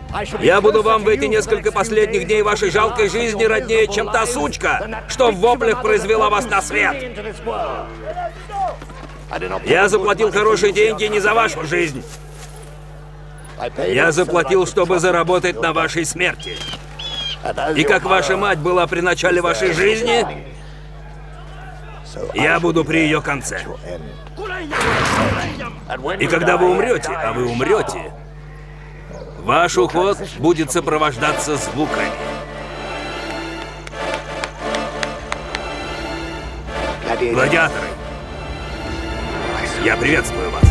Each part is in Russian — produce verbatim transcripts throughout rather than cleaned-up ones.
Я буду вам в эти несколько последних дней вашей жалкой жизни роднее, чем та сучка, что в воплях произвела вас на свет. Я заплатил хорошие деньги не за вашу жизнь. Я заплатил, чтобы заработать на вашей смерти. И как ваша мать была при начале вашей жизни, я буду при ее конце. И когда вы умрете, а вы умрете, ваш уход будет сопровождаться звуками. Гладиаторы, я приветствую вас.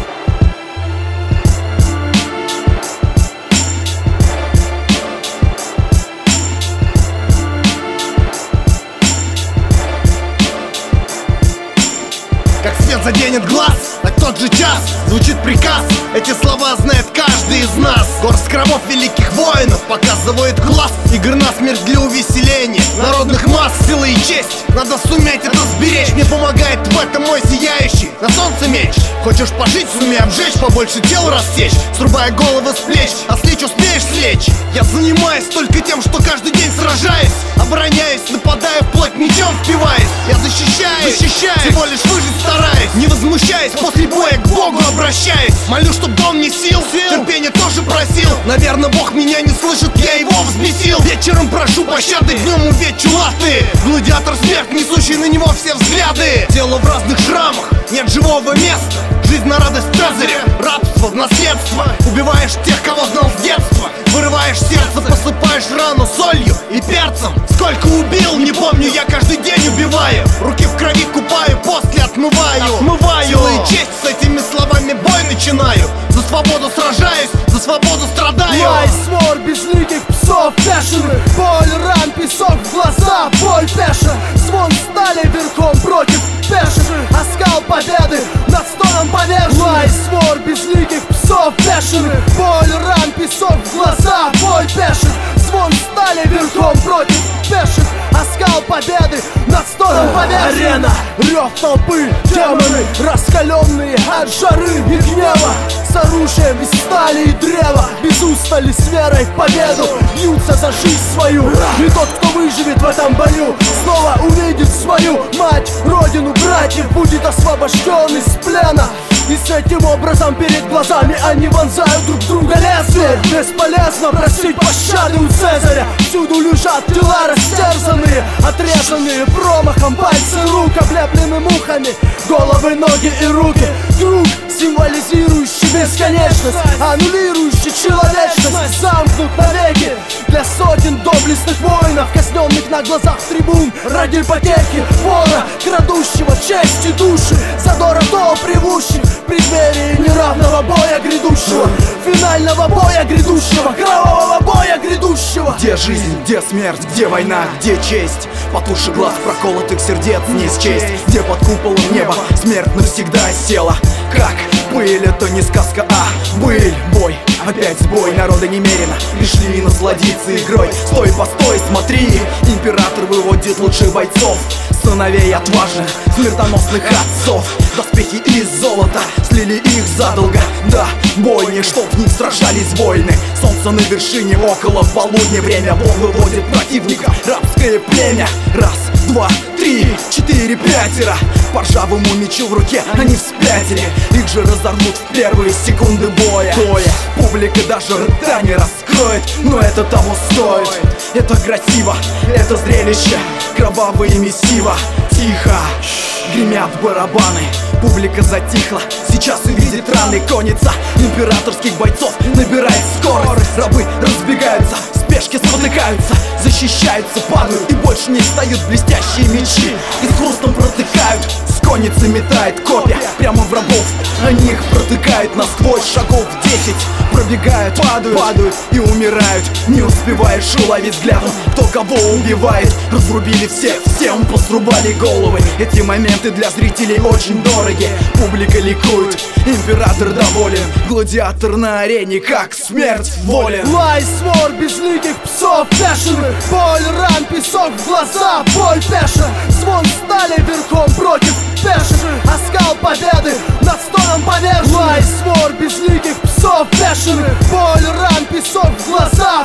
Как свет заденет глаз, так тот же час звучит приказ. Эти слова знает каждый из нас. Горсть кровов великих воинов показывает глаз. Игр на смерть для увеселения народных масс. Сила и честь, надо суметь это сберечь. Мне помогает в этом мой сияющий на солнце меч. Хочешь пожить, сумей обжечь, побольше тел рассечь, срубая головы с плеч, а слечь успеешь слечь. Я занимаюсь только тем, что каждый день сражаюсь, обороняюсь, нападаю, вплоть мечом впиваюсь. Я защищаюсь, защищаюсь, всего лишь выжить стараюсь. Не возмущаясь, после боя к Богу обращаюсь. Молю, чтоб дал мне сил, терпения тоже просил. Наверное, Бог меня не слышит, я его взбесил. Вечером прошу пощады, днем увечу латы. Гладиатор смерть, несущий на него все взгляды. Тело в разных шрамах, нет живого места. Жизнь на радость Цезаря, рабство в наследство. Убиваешь тех, кого знал с детства. Вырываешь сердце, посыпаешь рану солью и перцем. Сколько убил, не помню, я каждый день убиваю. Руки в крови купаю, после отмываю. Отмываю. Сила и честь, с этими словами бой начинаю. За свободу сражаюсь, за свободу страдаю. Мой свор безликих псов бешеных. Боль, ран, песок в глаза, боль пеша. Звон стали верхом против пеших. Оскал победы над стоном поверженных. Мой свор безликих псов бешеных. Боль, ран, песок в глаза, боль пеших. Звон стали верхом против пеших. Оскал победы над стоном поверженных. Арена, рев толпы, демоны, раскаленные от жары и гнева. С оружием из стали и древа, без устали с верой в победу бьются за жизнь свою. И тот, кто выживет в этом бою, снова увидит свою мать, родину, братьев, будет освобожден из плена. И с этим образом перед глазами они вонзают друг друга лезвие. Бесполезно просить пощады у Цезаря. Всюду лежат тела растерзанные, отрезанные промахом пальцы рук, облеплены мухами, головы, ноги и руки. Круг, символизирующий бесконечность, аннулирующий человечность, замкнут навеки для сотен доблестных воинов, казненных на глазах трибун ради потехи вора, крадущего честь и души, задора то привущих в преддверии неравного боя грядущего, финального боя грядущего, кровавого боя грядущего. Где жизнь, где смерть, где война, где честь? Потуши глаз проколотых сердец не счесть. Где под куполом неба смерть навсегда села? Как быль, это не сказка, а быль. Бой, опять сбой, народа немерено, пришли насладиться игрой. Стой, постой, смотри, император выводит лучших бойцов, сыновей отважных, смертоносных отцов. Доспехи из золота, слили их задолго. Да, бойни, чтоб в них сражались воины. Солнце на вершине, около полудня. Время Бог выводит противника, рабское племя. Раз, два, три, четыре, пятеро. По ржавому мечу в руке они вспятили. Их же разорвут в первые секунды боя. Боя. Публика даже рта не раскроет, но это того стоит. Это красиво, это зрелище, кровавое месиво. Тихо, гремят барабаны, публика затихла. Сейчас увидит раны конница императорских бойцов, набирает скорость. Рабы разбегаются, в спешке спотыкаются, защищаются, падают и больше не встают блестящие мечи. И с хрустом протыкают, с конницы метает копья прямо в рабов. Они их протыкают насквозь, шагов десять. Пробегают, падают, падают и умирают. Не успеваешь уловить взглядом, кто кого убивает. Разрубили всех, всем посрубали головы. Эти моменты для зрителей очень дороги. Публика ликует, император доволен. Гладиатор на арене, как смерть волен. Лай, свор безликих псов бешеных. Боль, ран, песок в глаза, боль пеша. Звон стали верхом против пеших. Оскал победы над стоном поверженных. Лай, свор безликих псов бешеных. Боль, ран, песок в глаза,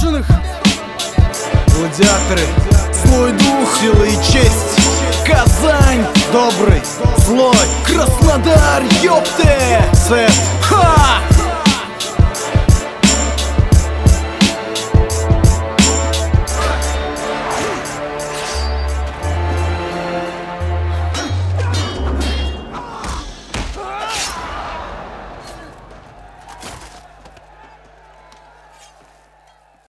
поверженных. Гладиаторы, злой дух, сила и честь. Казань, добрый, злой. Краснодар, ёпте. Сет, ха!